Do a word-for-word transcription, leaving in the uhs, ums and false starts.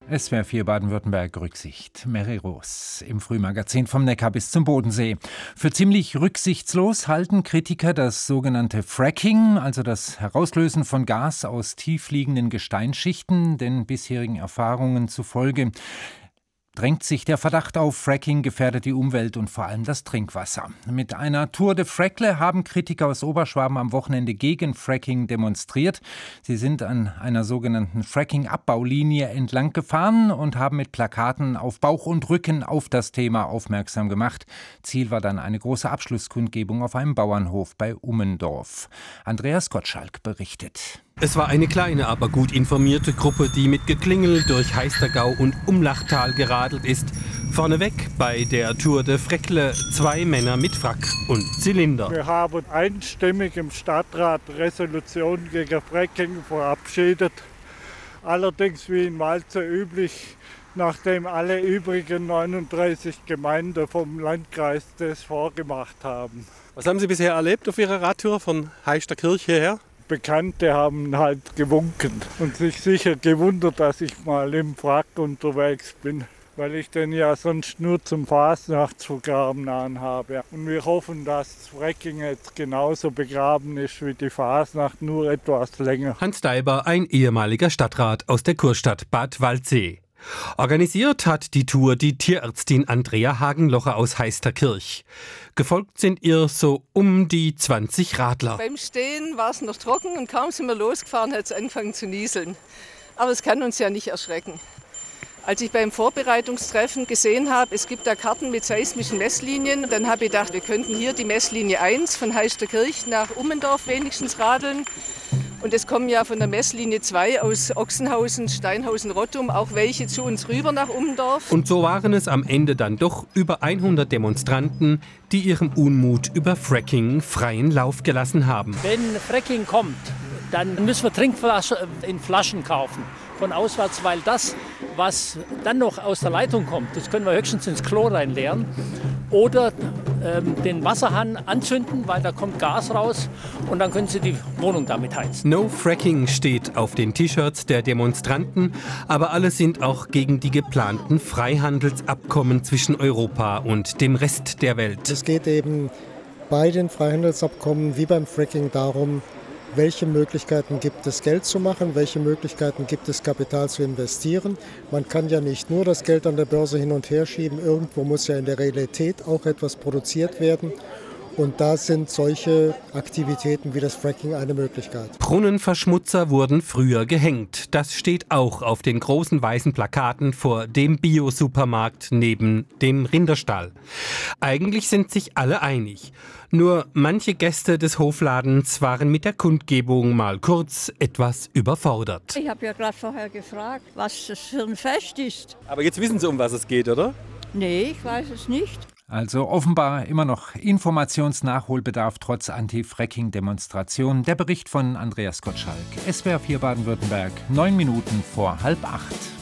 S W R vier Baden-Württemberg Rücksicht. Mary Roos im Frühmagazin vom Neckar bis zum Bodensee. Für ziemlich rücksichtslos halten Kritiker das sogenannte Fracking, also das Herauslösen von Gas aus tiefliegenden Gesteinsschichten, den bisherigen Erfahrungen zufolge drängt sich der Verdacht auf, Fracking gefährdet die Umwelt und vor allem das Trinkwasser. Mit einer Tour de Frackle haben Kritiker aus Oberschwaben am Wochenende gegen Fracking demonstriert. Sie sind an einer sogenannten Fracking-Abbaulinie entlang gefahren und haben mit Plakaten auf Bauch und Rücken auf das Thema aufmerksam gemacht. Ziel war dann eine große Abschlusskundgebung auf einem Bauernhof bei Ummendorf. Andreas Gottschalk berichtet. Es war eine kleine, aber gut informierte Gruppe, die mit Geklingel durch Heistergau und Umlachtal geradelt ist. Vorneweg bei der Tour de Frackle zwei Männer mit Frack und Zylinder. Wir haben einstimmig im Stadtrat Resolution gegen Fracking verabschiedet. Allerdings wie in Walzer üblich, nachdem alle übrigen neununddreißig Gemeinden vom Landkreis das vorgemacht haben. Was haben Sie bisher erlebt auf Ihrer Radtour von Heisterkirch hierher? Bekannte haben halt gewunken und sich sicher gewundert, dass ich mal im Frack unterwegs bin, weil ich den ja sonst nur zum Fasnachtsvergraben anhabe. Und wir hoffen, dass Fracking jetzt genauso begraben ist wie die Fasnacht, nur etwas länger. Hans Deiber, ein ehemaliger Stadtrat aus der Kurstadt Bad Waldsee. Organisiert hat die Tour die Tierärztin Andrea Hagenlocher aus Heisterkirch. Gefolgt sind ihr so um die zwanzig Radler. Beim Stehen war es noch trocken und kaum sind wir losgefahren, hat es angefangen zu nieseln. Aber es kann uns ja nicht erschrecken. Als ich beim Vorbereitungstreffen gesehen habe, es gibt da Karten mit seismischen Messlinien, dann habe ich gedacht, wir könnten hier die Messlinie eins von Heisterkirch nach Ummendorf wenigstens radeln. Und es kommen ja von der Messlinie zwei aus Ochsenhausen, Steinhausen, Rottum auch welche zu uns rüber nach Ummendorf. Und so waren es am Ende dann doch über hundert Demonstranten, die ihrem Unmut über Fracking freien Lauf gelassen haben. Wenn Fracking kommt, dann müssen wir Trinkflaschen in Flaschen kaufen von auswärts, weil das, was dann noch aus der Leitung kommt, das können wir höchstens ins Klo reinleeren. Oder ähm, den Wasserhahn anzünden, weil da kommt Gas raus und dann können Sie die Wohnung damit heizen. No Fracking steht auf den T-Shirts der Demonstranten, aber alle sind auch gegen die geplanten Freihandelsabkommen zwischen Europa und dem Rest der Welt. Es geht eben bei den Freihandelsabkommen wie beim Fracking darum, welche Möglichkeiten gibt es, Geld zu machen, welche Möglichkeiten gibt es, Kapital zu investieren. Man kann ja nicht nur das Geld an der Börse hin und her schieben, irgendwo muss ja in der Realität auch etwas produziert werden. Und da sind solche Aktivitäten wie das Fracking eine Möglichkeit. Brunnenverschmutzer wurden früher gehängt. Das steht auch auf den großen weißen Plakaten vor dem Bio-Supermarkt neben dem Rinderstall. Eigentlich sind sich alle einig. Nur manche Gäste des Hofladens waren mit der Kundgebung mal kurz etwas überfordert. Ich habe ja gerade vorher gefragt, was das für ein Fest ist. Aber jetzt wissen Sie, um was es geht, oder? Nee, ich weiß es nicht. Also offenbar immer noch Informationsnachholbedarf trotz Anti-Fracking-Demonstrationen. Der Bericht von Andreas Gottschalk. S W R vier Baden-Württemberg, neun Minuten vor halb acht.